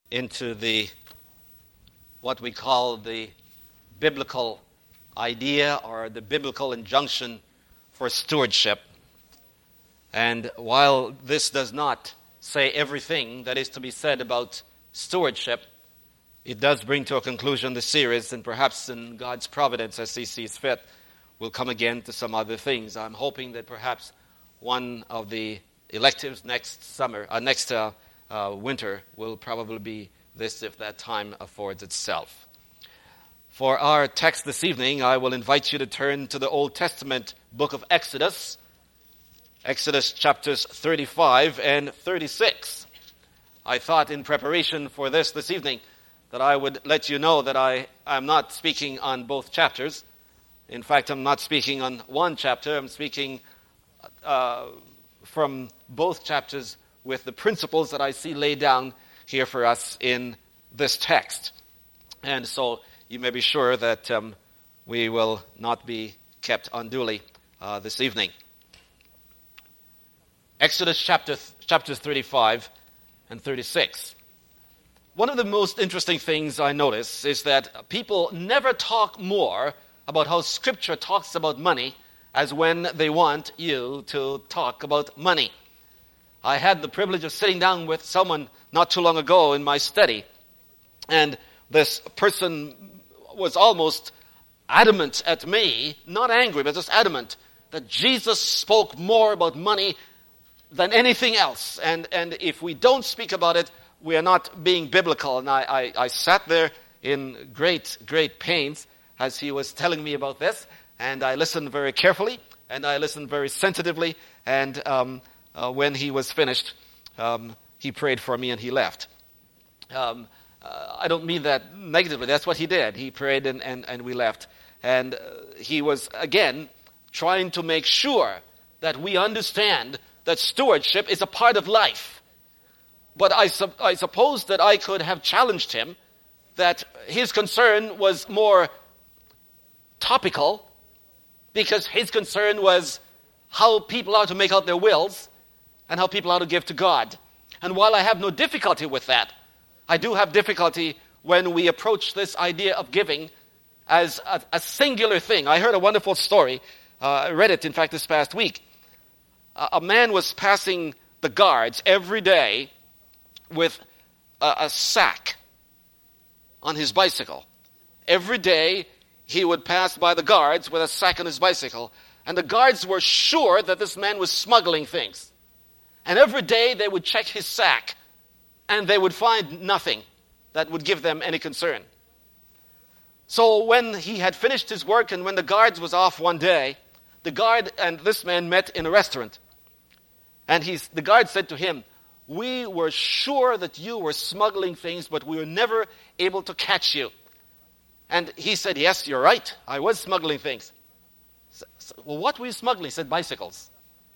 into what we call the biblical idea or the biblical injunction for stewardship. And while this does not say everything that is to be said about stewardship, it does bring to a conclusion the series, and perhaps in God's providence, as He sees fit, we'll come again to some other things. I'm hoping that perhaps one of the electives next winter will probably be this, if that time affords itself. For our text this evening, I will invite you to turn to the Old Testament book of Exodus chapters 35 and 36. I thought in preparation for this evening that I would let you know that I am not speaking on both chapters. In fact, I'm not speaking on one chapter. I'm speaking from both chapters with the principles that I see laid down here for us in this text. And so you may be sure that we will not be kept unduly this evening. Exodus chapters 35 and 36. One of the most interesting things I notice is that people never talk more about how Scripture talks about money as when they want you to talk about money. I had the privilege of sitting down with someone not too long ago in my study, and this person was almost adamant at me, not angry, but just adamant, that Jesus spoke more about money than anything else. And if we don't speak about it, we are not being biblical. And I sat there in great pains as he was telling me about this, and I listened very carefully, and I listened very sensitively, and when he was finished, he prayed for me and he left. I don't mean that negatively. That's what he did. He prayed and we left. And he was, again, trying to make sure that we understand that stewardship is a part of life. But I suppose that I could have challenged him that his concern was more topical, because his concern was how people are to make out their wills and how people are to give to God. And while I have no difficulty with that, I do have difficulty when we approach this idea of giving as a singular thing. I heard a wonderful story. I read it, in fact, this past week. A man was passing the guards every day with a sack on his bicycle. Every day he would pass by the guards with a sack on his bicycle. And the guards were sure that this man was smuggling things. And every day they would check his sack, and they would find nothing that would give them any concern. So when he had finished his work and when the guards was off one day, the guard and this man met in a restaurant. And the guard said to him, "We were sure that you were smuggling things, but we were never able to catch you." And he said, "Yes, you're right. I was smuggling things." "Well, what were you smuggling?" He said, "Bicycles."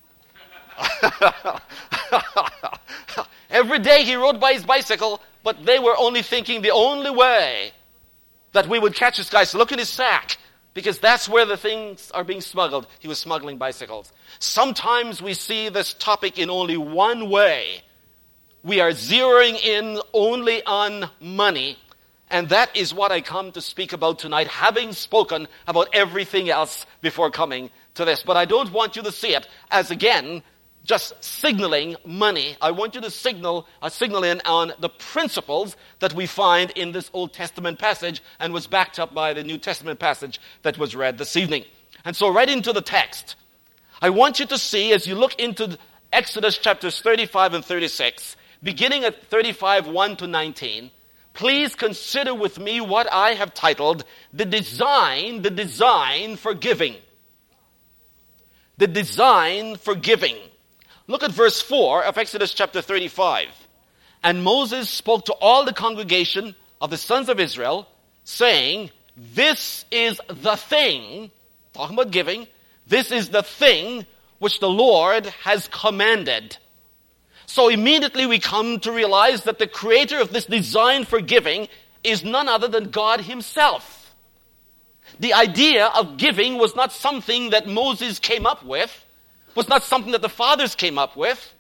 Every day he rode by his bicycle, but they were only thinking the only way that we would catch this guy is to look in his sack, because that's where the things are being smuggled. He was smuggling bicycles. Sometimes we see this topic in only one way. We are zeroing in only on money, and that is what I come to speak about tonight, having spoken about everything else before coming to this. But I don't want you to see it as, again, just signaling money. I want you to signal in on the principles that we find in this Old Testament passage and was backed up by the New Testament passage that was read this evening. And so right into the text, I want you to see, as you look into Exodus chapters 35 and 36, beginning at 35, 1 to 19, please consider with me what I have titled the design for giving. The design for giving. Look at verse 4 of Exodus chapter 35. "And Moses spoke to all the congregation of the sons of Israel, saying, this is the thing," talking about giving, "this is the thing which the Lord has commanded." So immediately we come to realize that the creator of this design for giving is none other than God himself. The idea of giving was not something that Moses came up with, was not something that the fathers came up with.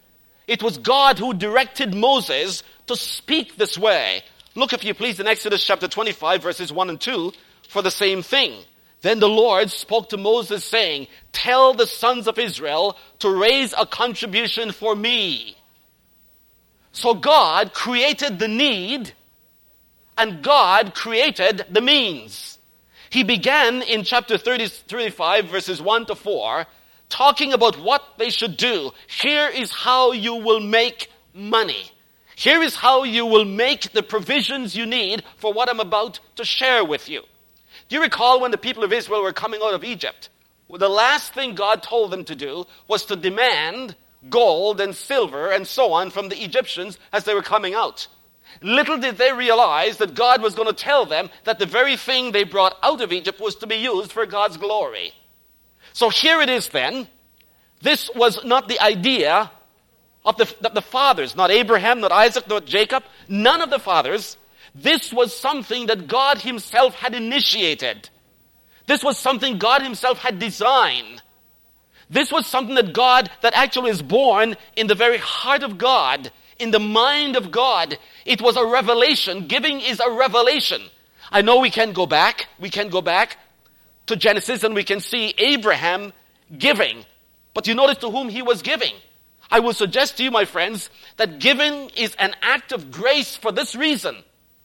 It was God who directed Moses to speak this way. Look, if you please, in Exodus chapter 25, verses 1 and 2, for the same thing. Then the Lord spoke to Moses, saying, tell the sons of Israel to raise a contribution for me. So God created the need, and God created the means. He began in chapter 35, verses 1 to 4, talking about what they should do. Here is how you will make money. Here is how you will make the provisions you need for what I'm about to share with you. Do you recall when the people of Israel were coming out of Egypt? Well, the last thing God told them to do was to demand gold and silver and so on from the Egyptians as they were coming out. Little did they realize that God was going to tell them that the very thing they brought out of Egypt was to be used for God's glory. So here it is then. This was not the idea of the fathers, not Abraham, not Isaac, not Jacob, none of the fathers. This was something that God himself had initiated. This was something God himself had designed. This was something that actually is born in the very heart of God, in the mind of God. It was a revelation. Giving is a revelation. I know we can go back to Genesis and we can see Abraham giving. But you notice to whom he was giving. I will suggest to you, my friends, that giving is an act of grace for this reason.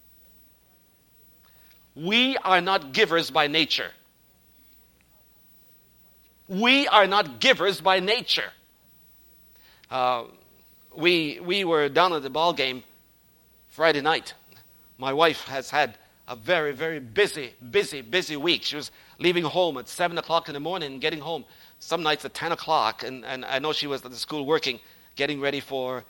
We are not givers by nature. We are not givers by nature. We were down at the ball game Friday night. My wife has had a very, very busy week. She was leaving home at 7 o'clock in the morning and getting home some nights at 10 o'clock. And I know she was at the school working, getting ready for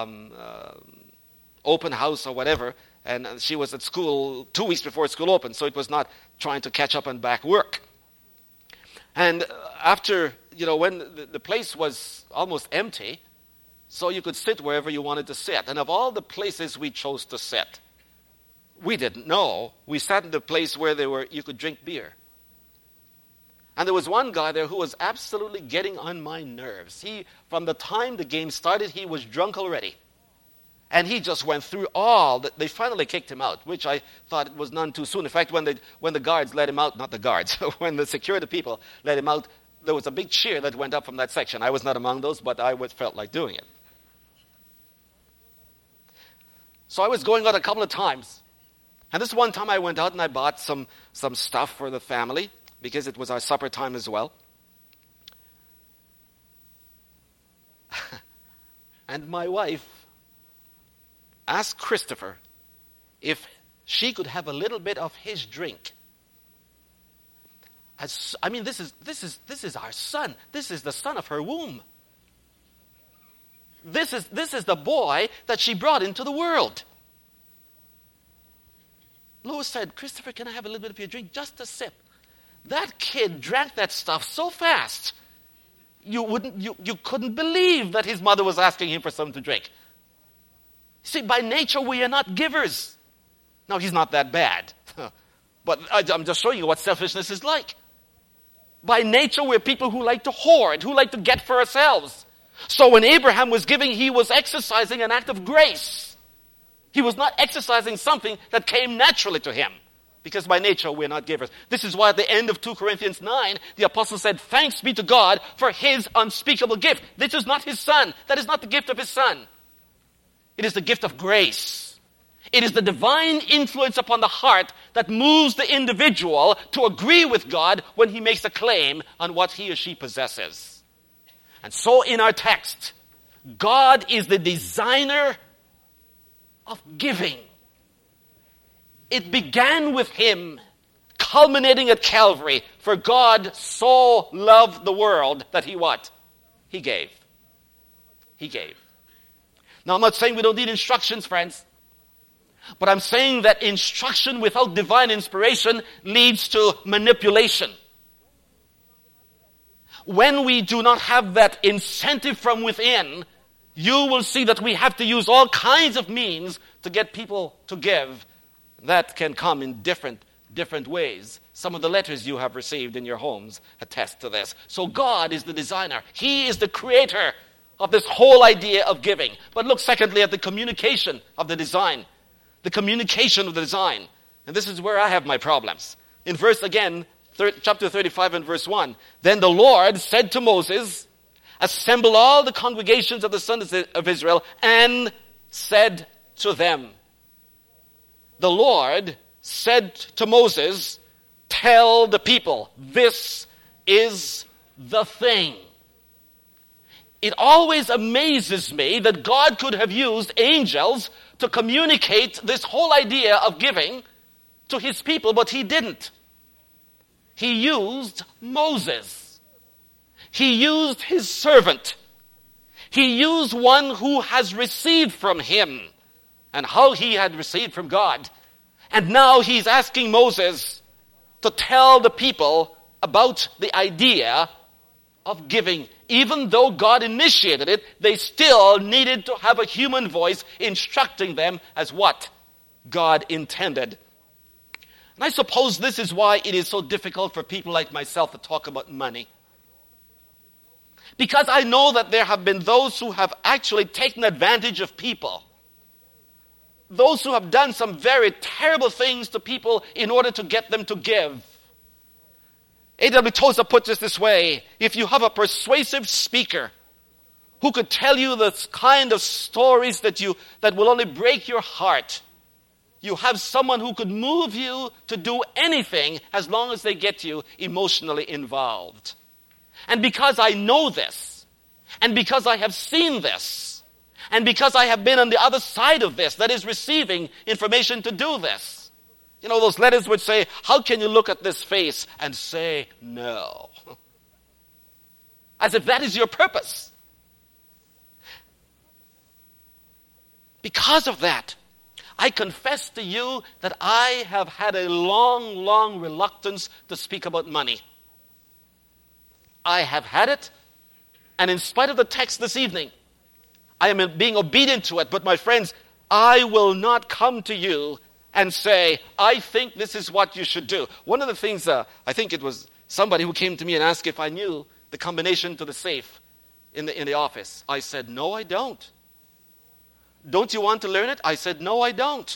open house or whatever. And she was at school 2 weeks before school opened, so it was not trying to catch up on back work. And after, when the place was almost empty, so you could sit wherever you wanted to sit. And of all the places we chose to sit, we didn't know. We sat in the place where you could drink beer. And there was one guy there who was absolutely getting on my nerves. From the time the game started, he was drunk already. And he just went through they finally kicked him out, which I thought it was none too soon. In fact, when the guards let him out, not the guards, when the security people let him out, there was a big cheer that went up from that section. I was not among those, but I felt like doing it. So I was going out a couple of times. And this one time I went out and I bought some stuff for the family, because it was our supper time as well. And my wife asked Christopher if she could have a little bit of his drink. This is our son. This is the son of her womb. This is the boy that she brought into the world. Lois said, Christopher, can I have a little bit of your drink? Just a sip. That kid drank that stuff so fast, you couldn't believe that his mother was asking him for something to drink. See, by nature, we are not givers. Now, he's not that bad. But I'm just showing you what selfishness is like. By nature, we're people who like to hoard, who like to get for ourselves. So when Abraham was giving, he was exercising an act of grace. He was not exercising something that came naturally to him. Because by nature, we're not givers. This is why at the end of 2 Corinthians 9, the apostle said, thanks be to God for his unspeakable gift. This is not his son. That is not the gift of his son. It is the gift of grace. It is the divine influence upon the heart that moves the individual to agree with God when he makes a claim on what he or she possesses. And so in our text, God is the designer of giving. It began with him, culminating at Calvary. For God so loved the world that he what? He gave. He gave. Now, I'm not saying we don't need instructions, friends. But I'm saying that instruction without divine inspiration leads to manipulation. When we do not have that incentive from within, you will see that we have to use all kinds of means to get people to give. That can come in different ways. Some of the letters you have received in your homes attest to this. So God is the designer. He is the creator of this whole idea of giving. But look secondly at the communication of the design. The communication of the design. And this is where I have my problems. In verse again, chapter 35 and verse 1. Then the Lord said to Moses, assemble all the congregations of the sons of Israel and said to them. The Lord said to Moses, tell the people, this is the thing. It always amazes me that God could have used angels to communicate this whole idea of giving to his people, but he didn't. He used Moses. He used his servant. He used one who has received from him and how he had received from God. And now he's asking Moses to tell the people about the idea of giving. Even though God initiated it, they still needed to have a human voice instructing them as what God intended. And I suppose this is why it is so difficult for people like myself to talk about money. Because I know that there have been those who have actually taken advantage of people. Those who have done some very terrible things to people in order to get them to give. A.W. Tozer puts it this way: if you have a persuasive speaker who could tell you the kind of stories that will only break your heart, you have someone who could move you to do anything as long as they get you emotionally involved. And because I know this, and because I have seen this, and because I have been on the other side of this, that is receiving information to do this. You know, those letters would say, how can you look at this face and say no? As if that is your purpose. Because of that, I confess to you that I have had a long, long reluctance to speak about money. I have had it, and in spite of the text this evening, I am being obedient to it. But my friends, I will not come to you and say, I think this is what you should do. One of the things, I think it was somebody who came to me and asked if I knew the combination to the safe in the office. I said, no, I don't. Don't you want to learn it? I said, no, I don't.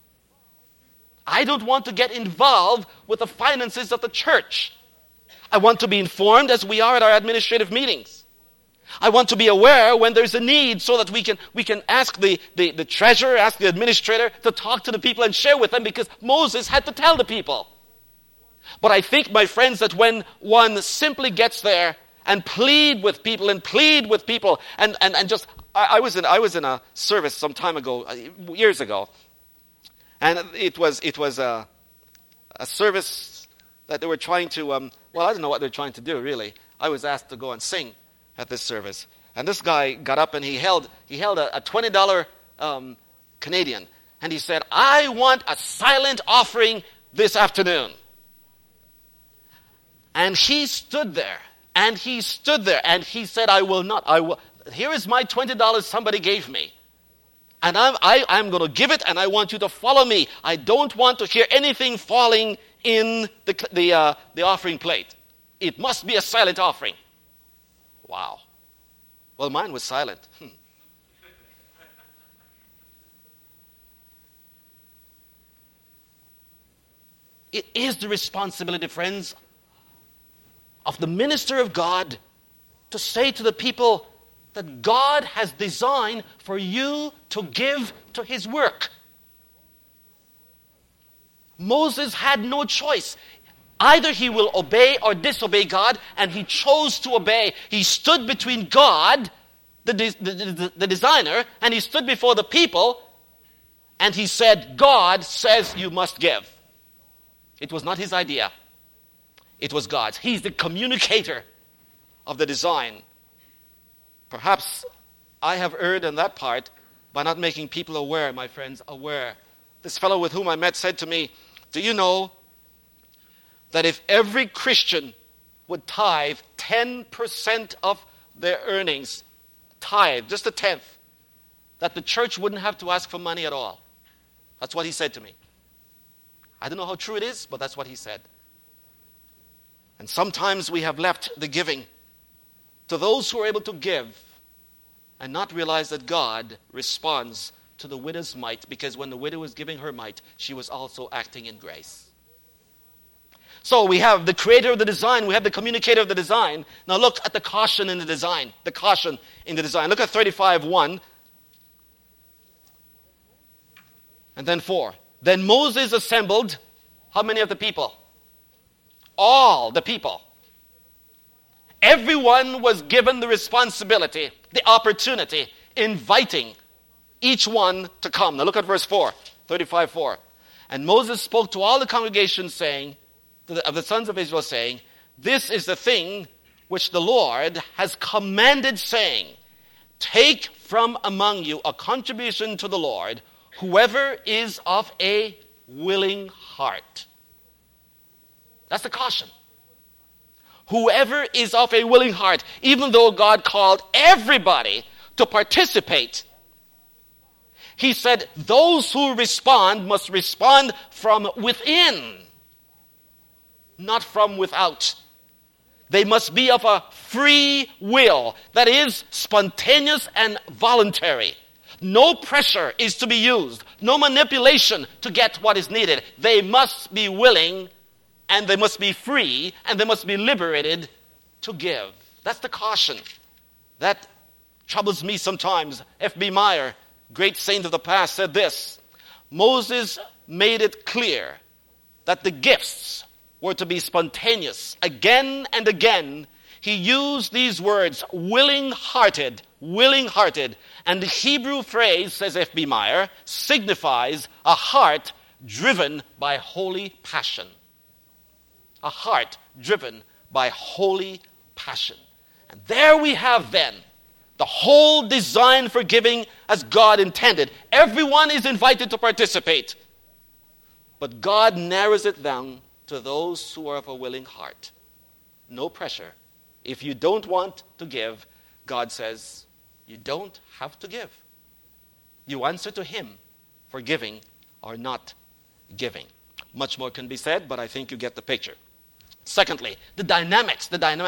I don't want to get involved with the finances of the church. I want to be informed as we are at our administrative meetings. I want to be aware when there's a need so that we can ask the treasurer, ask the administrator to talk to the people and share with them, because Moses had to tell the people. But I think, my friends, that when one simply gets there and plead with people and just, I was in a service some time ago, years ago, and it was a service that they were trying to, I don't know what they're trying to do, really. I was asked to go and sing at this service. And this guy got up and he held a $20 Canadian. And he said, I want a silent offering this afternoon. And he stood there. And he said, I will not. Here is my $20 somebody gave me. And I'm going to give it, and I want you to follow me. I don't want to hear anything falling in the offering plate. It must be a silent offering. Wow. Well, mine was silent. It is the responsibility, friends, of the minister of God to say to the people that God has designed for you to give to his work. Moses had no choice. Either he will obey or disobey God, and he chose to obey. He stood between God, the designer, and he stood before the people, and he said, God says you must give. It was not his idea. It was God's. He's the communicator of the design. Perhaps I have erred in that part by not making people aware, my friends, aware. This fellow with whom I met said to me, do you know that if every Christian would tithe 10% of their earnings, tithe, just a tenth, that the church wouldn't have to ask for money at all? That's what he said to me. I don't know how true it is, but that's what he said. And sometimes we have left the giving to those who are able to give and not realize that God responds to the widow's mite, because when the widow was giving her mite, she was also acting in grace. So we have the creator of the design, we have the communicator of the design. Now look at the caution in the design. The caution in the design. Look at 35:1. And then 4. Then Moses assembled how many of the people? All the people. Everyone was given the responsibility, the opportunity, inviting each one to come. Now look at verse 4, 35:4. And Moses spoke to all the congregation, saying, of the sons of Israel, saying, this is the thing which the Lord has commanded, saying, take from among you a contribution to the Lord, whoever is of a willing heart. That's the caution. Whoever is of a willing heart, even though God called everybody to participate, he said those who respond must respond from within, not from without. They must be of a free will, that is, spontaneous and voluntary. No pressure is to be used, no manipulation to get what is needed. They must be willing, and they must be free, and they must be liberated to give. That's the caution. That troubles me sometimes. F.B. Meyer, great saint of the past, said this: Moses made it clear that the gifts were to be spontaneous. Again and again, he used these words, willing-hearted, willing-hearted. And the Hebrew phrase, says F.B. Meyer, signifies a heart driven by holy passion. A heart driven by holy passion. And there we have then the whole design for giving as God intended. Everyone is invited to participate. But God narrows it down to those who are of a willing heart. No pressure. If you don't want to give, God says, you don't have to give. You answer to Him for giving or not giving. Much more can be said, but I think you get the picture. Secondly, the dynamics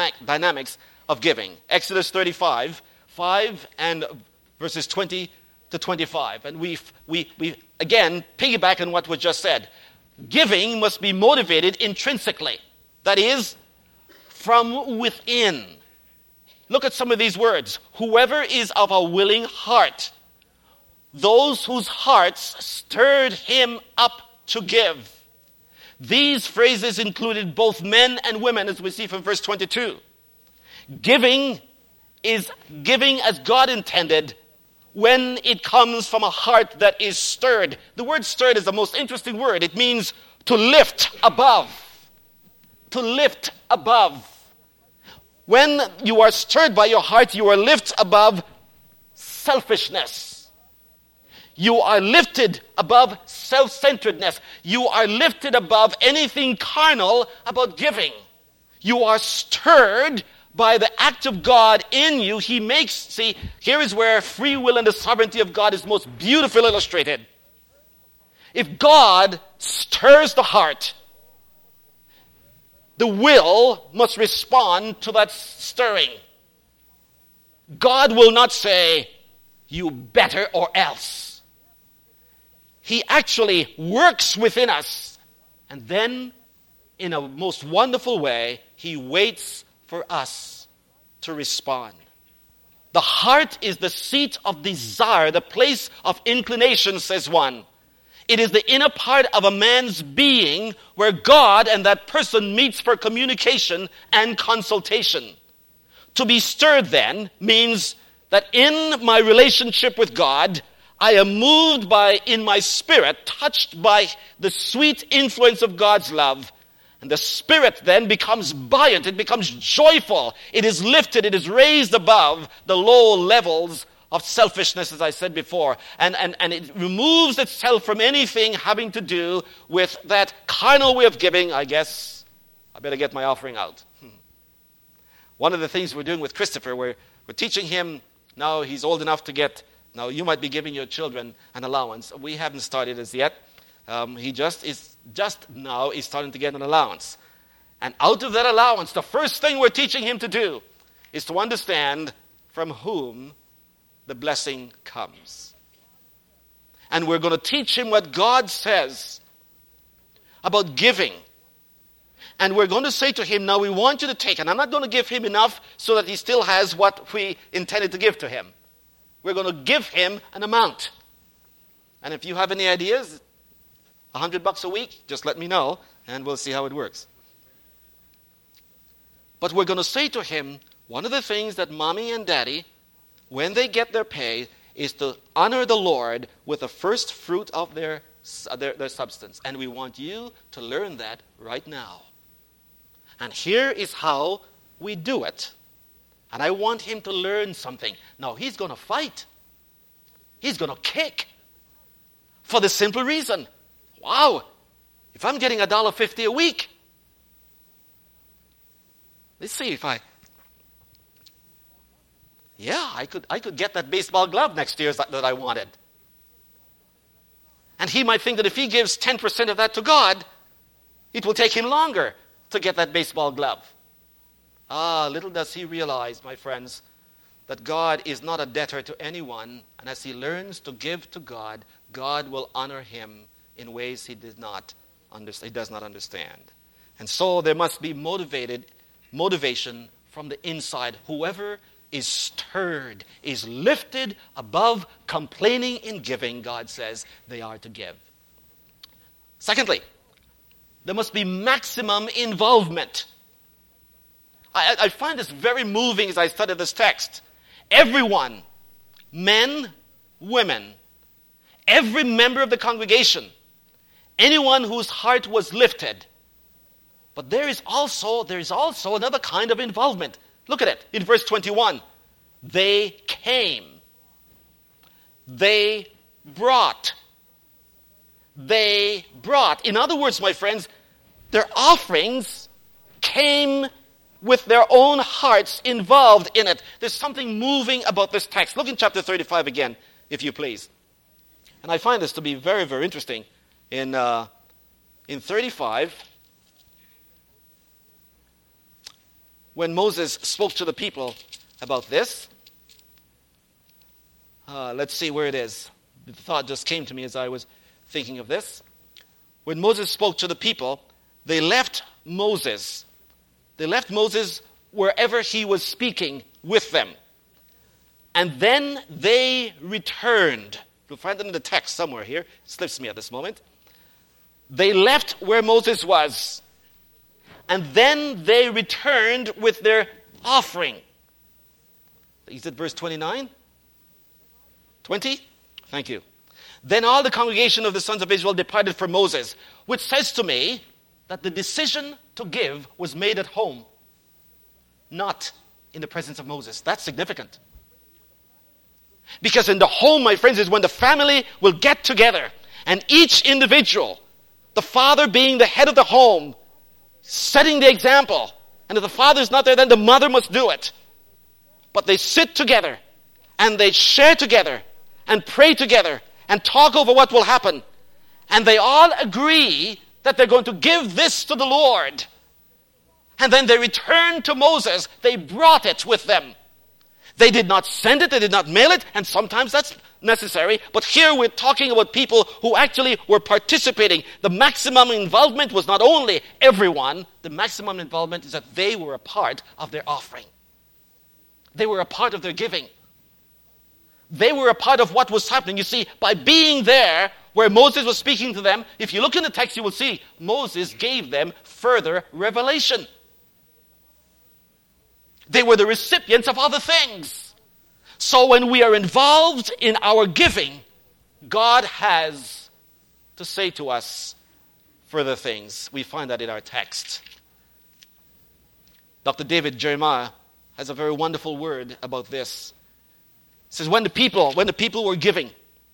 of giving. Exodus 35, 5 and verses 20 to 25. And we again piggyback on what was just said. Giving must be motivated intrinsically. That is, from within. Look at some of these words. Whoever is of a willing heart. Those whose hearts stirred him up to give. These phrases included both men and women, as we see from verse 22. Giving is giving as God intended when it comes from a heart that is stirred. The word stirred is the most interesting word. It means to lift above. To lift above. When you are stirred by your heart, you are lifted above selfishness. You are lifted above self-centeredness. You are lifted above anything carnal about giving. You are stirred by the act of God in you. He makes, see, here is where free will and the sovereignty of God is most beautifully illustrated. If God stirs the heart, the will must respond to that stirring. God will not say, you better or else. He actually works within us. And then, in a most wonderful way, He waits for us to respond. The heart is the seat of desire, the place of inclination, says one. It is the inner part of a man's being where God and that person meets for communication and consultation. To be stirred then means that in my relationship with God, I am moved by, in my spirit, touched by the sweet influence of God's love. And the spirit then becomes buoyant, it becomes joyful. It is lifted, it is raised above the low levels of selfishness, as I said before. And it removes itself from anything having to do with that carnal way of giving. I guess I better get my offering out. One of the things we're doing with Christopher, we're teaching him, now he's old enough to get, now you might be giving your children an allowance. We haven't started as yet. He just now is starting to get an allowance. And out of that allowance, the first thing we're teaching him to do is to understand from whom the blessing comes. And we're going to teach him what God says about giving. And we're going to say to him, now we want you to take, and I'm not going to give him enough so that he still has what we intended to give to him. We're going to give him an amount. And if you have any ideas, $100 a week, just let me know, and we'll see how it works. But we're going to say to him, one of the things that mommy and daddy, when they get their pay, is to honor the Lord with the first fruit of their substance. And we want you to learn that right now. And here is how we do it. And I want him to learn something. Now, he's going to fight. He's going to kick. For the simple reason, wow, if I'm getting $1.50 a week, let's see if I could get that baseball glove next year that I wanted. And he might think that if he gives 10% of that to God, it will take him longer to get that baseball glove. Little does he realize, my friends, that God is not a debtor to anyone, and as he learns to give to God, God will honor him in ways he does not understand. And so there must be motivation from the inside. Whoever is stirred, is lifted above complaining in giving, God says they are to give. Secondly, there must be maximum involvement. I find this very moving as I study this text. Everyone, men, women, every member of the congregation, anyone whose heart was lifted. But there is also another kind of involvement. Look at it in verse 21. They came. They brought. They brought. In other words, my friends, their offerings came with their own hearts involved in it. There's something moving about this text. Look in chapter 35 again, if you please. And I find this to be very, very interesting. In 35, when Moses spoke to the people about this, let's see where it is. The thought just came to me as I was thinking of this. When Moses spoke to the people, they left Moses. They left Moses wherever he was speaking with them. And then they returned. You'll find it in the text somewhere here. It slips me at this moment. They left where Moses was. And then they returned with their offering. Is it verse 29? 20? Thank you. Then all the congregation of the sons of Israel departed from Moses, which says to me that the decision to give was made at home, not in the presence of Moses. That's significant. Because in the home, my friends, is when the family will get together, and each individual, the father being the head of the home, setting the example. And if the father's not there, then the mother must do it. But they sit together, and they share together, and pray together, and talk over what will happen. And they all agree that they're going to give this to the Lord. And then they return to Moses. They brought it with them. They did not send it, they did not mail it, and sometimes that's necessary. But here we're talking about people who actually were participating. The maximum involvement was not only everyone, the maximum involvement is that they were a part of their offering. They were a part of their giving. They were a part of what was happening. You see, by being there where Moses was speaking to them, if you look in the text, you will see Moses gave them further revelation. They were the recipients of other things. So when we are involved in our giving, God has to say to us further things. We find that in our text. Dr. David Jeremiah has a very wonderful word about this. It says, when the people were giving,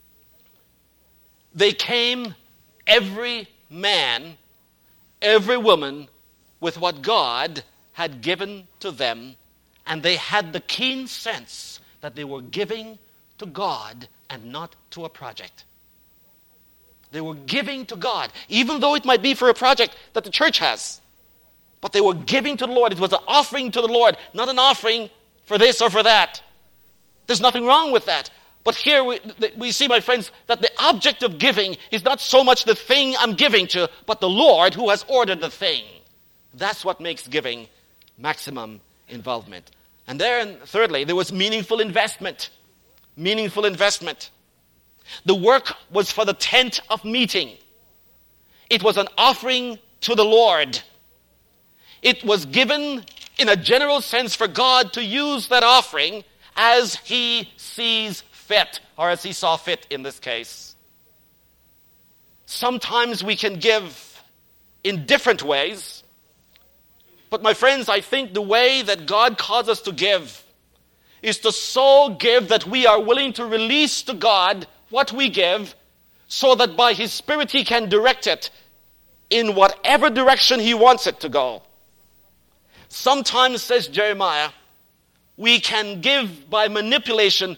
they came, every man, every woman, with what God had given to them, and they had the keen sense that they were giving to God and not to a project. They were giving to God, even though it might be for a project that the church has. But they were giving to the Lord. It was an offering to the Lord, not an offering for this or for that. There's nothing wrong with that. But here we see, my friends, that the object of giving is not so much the thing I'm giving to, but the Lord who has ordered the thing. That's what makes giving maximum involvement. And then, thirdly, there was meaningful investment. Meaningful investment. The work was for the tent of meeting. It was an offering to the Lord. It was given in a general sense for God to use that offering as He sees fit, or as He saw fit in this case. Sometimes we can give in different ways, but my friends, I think the way that God calls us to give is to so give that we are willing to release to God what we give, so that by His Spirit He can direct it in whatever direction He wants it to go. Sometimes, says Jeremiah, we can give by manipulation.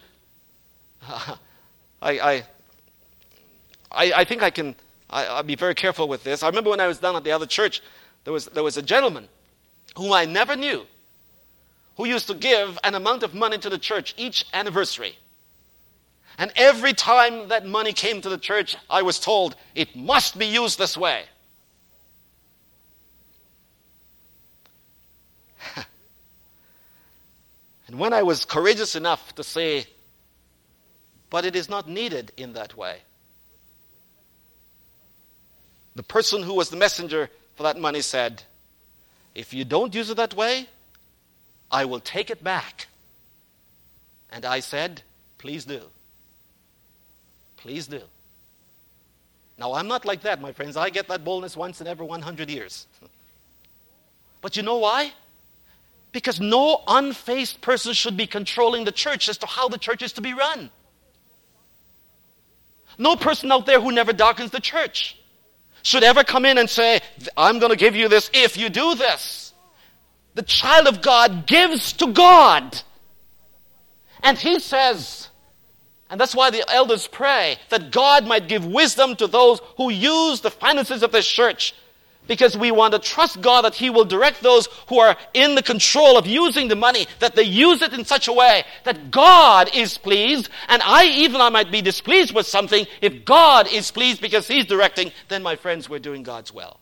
I think I'll be very careful with this. I remember when I was down at the other church, there was a gentleman whom I never knew, who used to give an amount of money to the church each anniversary. And every time that money came to the church, I was told, it must be used this way. And when I was courageous enough to say, but it is not needed in that way, the person who was the messenger for that money said, if you don't use it that way, I will take it back. And I said, please do. Please do. Now, I'm not like that, my friends. I get that boldness once in every 100 years. But you know why? Because no unfazed person should be controlling the church as to how the church is to be run. No person out there who never darkens the church should ever come in and say, I'm going to give you this if you do this. The child of God gives to God. And He says, and that's why the elders pray, that God might give wisdom to those who use the finances of this church. Because we want to trust God that He will direct those who are in the control of using the money, that they use it in such a way that God is pleased, and I might be displeased with something. If God is pleased because He's directing, then my friends, we're doing God's will.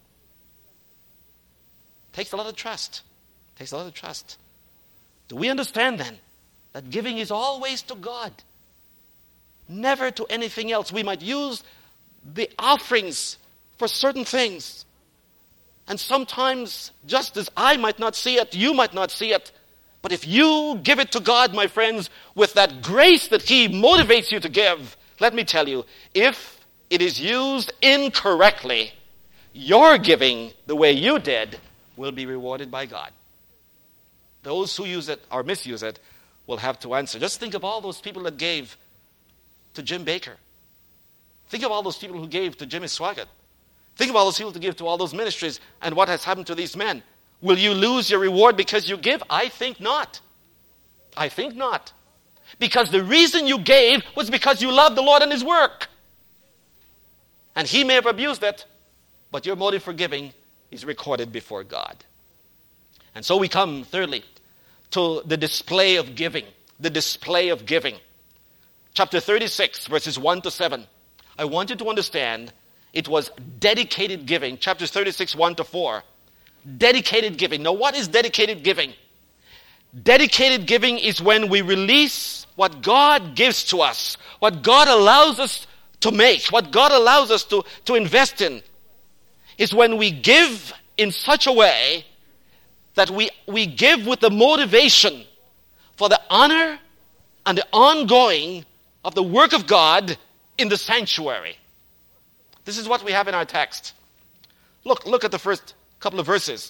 Takes a lot of trust. Takes a lot of trust. Do we understand then that giving is always to God, never to anything else? We might use the offerings for certain things. And sometimes, just as I might not see it, you might not see it. But if you give it to God, my friends, with that grace that He motivates you to give, let me tell you, if it is used incorrectly, your giving the way you did will be rewarded by God. Those who use it or misuse it will have to answer. Just think of all those people that gave to Jim Baker. Think of all those people who gave to Jimmy Swaggart. Think of all those people to give to all those ministries and what has happened to these men. Will you lose your reward because you give? I think not. I think not. Because the reason you gave was because you loved the Lord and His work. And He may have abused it, but your motive for giving is recorded before God. And so we come, thirdly, to the display of giving. The display of giving. Chapter 36, verses 1 to 7. I want you to understand it was dedicated giving. Chapter 36, 1 to 4. Dedicated giving. Now, what is dedicated giving? Dedicated giving is when we release what God gives to us, what God allows us to make, what God allows us to invest in. Is when we give in such a way that we give with the motivation for the honor and the ongoing of the work of God in the sanctuary. This is what we have in our text. Look at the first couple of verses.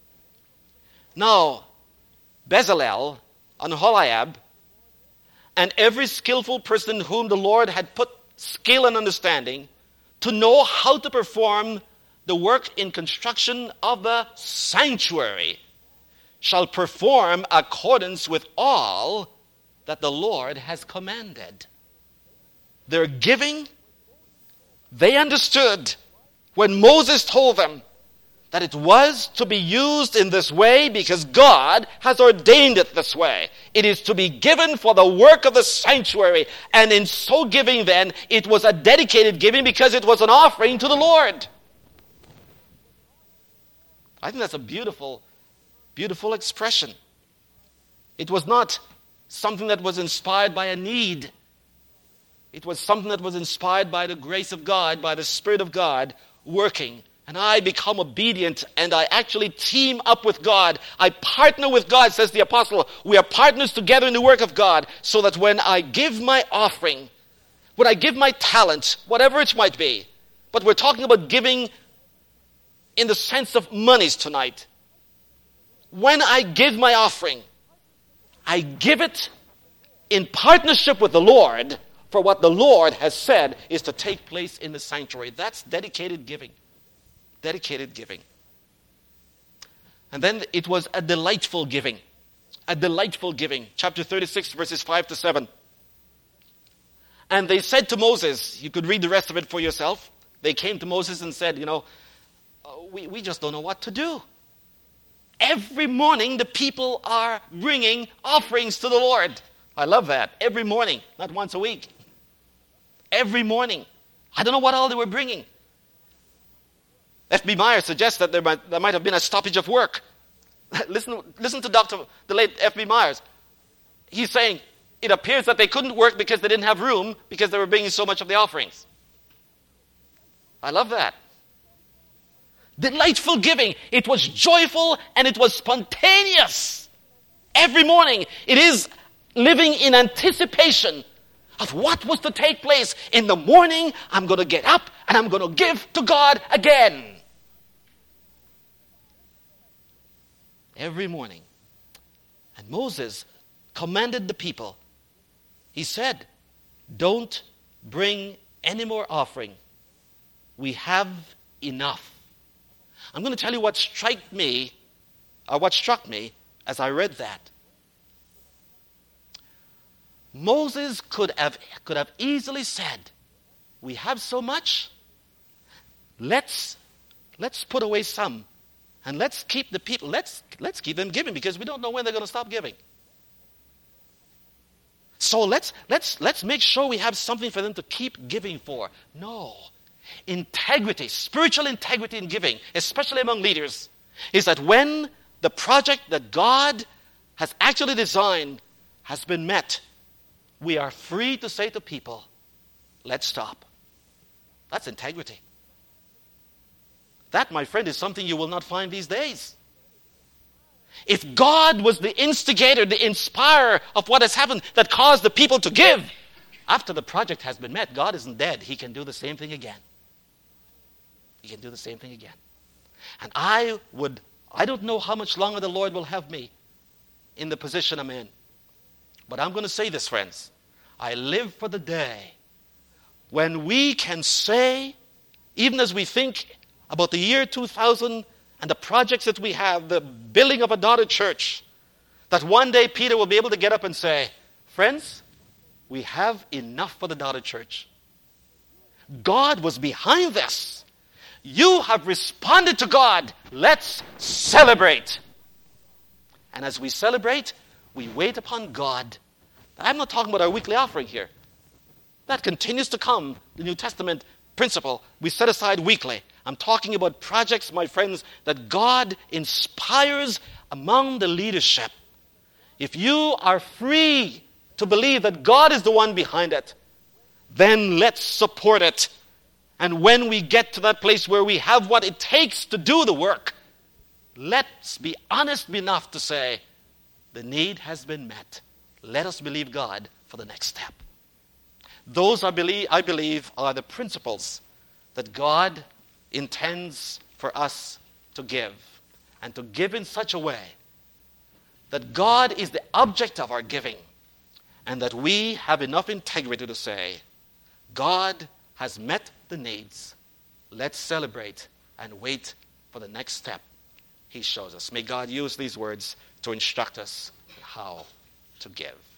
Now, Bezalel and Aholiab and every skillful person whom the Lord had put skill and understanding to know how to perform the work in construction of the sanctuary shall perform accordance with all that the Lord has commanded. Their giving, they understood when Moses told them that it was to be used in this way because God has ordained it this way. It is to be given for the work of the sanctuary. And in so giving then, it was a dedicated giving because it was an offering to the Lord. I think that's a beautiful, beautiful expression. It was not something that was inspired by a need. It was something that was inspired by the grace of God, by the Spirit of God working. And I become obedient and I actually team up with God. I partner with God, says the apostle. We are partners together in the work of God so that when I give my offering, when I give my talent, whatever it might be, but we're talking about giving in the sense of monies tonight. When I give my offering, I give it in partnership with the Lord for what the Lord has said is to take place in the sanctuary. That's dedicated giving. Dedicated giving. And then it was a delightful giving. A delightful giving. Chapter 36, verses 5 to 7. And they said to Moses, you could read the rest of it for yourself. They came to Moses and said, we just don't know what to do. Every morning the people are bringing offerings to the Lord. I love that. Every morning, not once a week. Every morning. I don't know what all they were bringing. F.B. Myers suggests that there might have been a stoppage of work. Listen to the late F.B. Myers. He's saying it appears that they couldn't work because they didn't have room because they were bringing so much of the offerings. I love that. Delightful giving. It was joyful and it was spontaneous. Every morning it is living in anticipation of what was to take place. In the morning, I'm going to get up and I'm going to give to God again. Every morning. And Moses commanded the people. He said, don't bring any more offering. We have enough. I'm going to tell you what struck me as I read that. Moses could have easily said, we have so much, let's put away some. And let's keep the people, let's keep them giving because we don't know when they're going to stop giving. So let's make sure we have something for them to keep giving for. No. Integrity, spiritual integrity in giving, especially among leaders, is that when the project that God has actually designed has been met, we are free to say to people, let's stop. That's integrity. That, my friend, is something you will not find these days. If God was the instigator, the inspirer of what has happened that caused the people to give, after the project has been met, God isn't dead. He can do the same thing again. He can do the same thing again. And I don't know how much longer the Lord will have me in the position I'm in. But I'm going to say this, friends. I live for the day when we can say, even as we think about the year 2000 and the projects that we have, the building of a daughter church, that one day Peter will be able to get up and say, friends, we have enough for the daughter church. God was behind this. You have responded to God. Let's celebrate. And as we celebrate, we wait upon God. I'm not talking about our weekly offering here. That continues to come, the New Testament principle we set aside weekly. I'm talking about projects, my friends, that God inspires among the leadership. If you are free to believe that God is the one behind it, then let's support it. And when we get to that place where we have what it takes to do the work, let's be honest enough to say, the need has been met. Let us believe God for the next step. Those, I believe, are the principles that God intends for us to give. And to give in such a way that God is the object of our giving. And that we have enough integrity to say, God has met the needs. Let's celebrate and wait for the next step He shows us. May God use these words to instruct us how to give.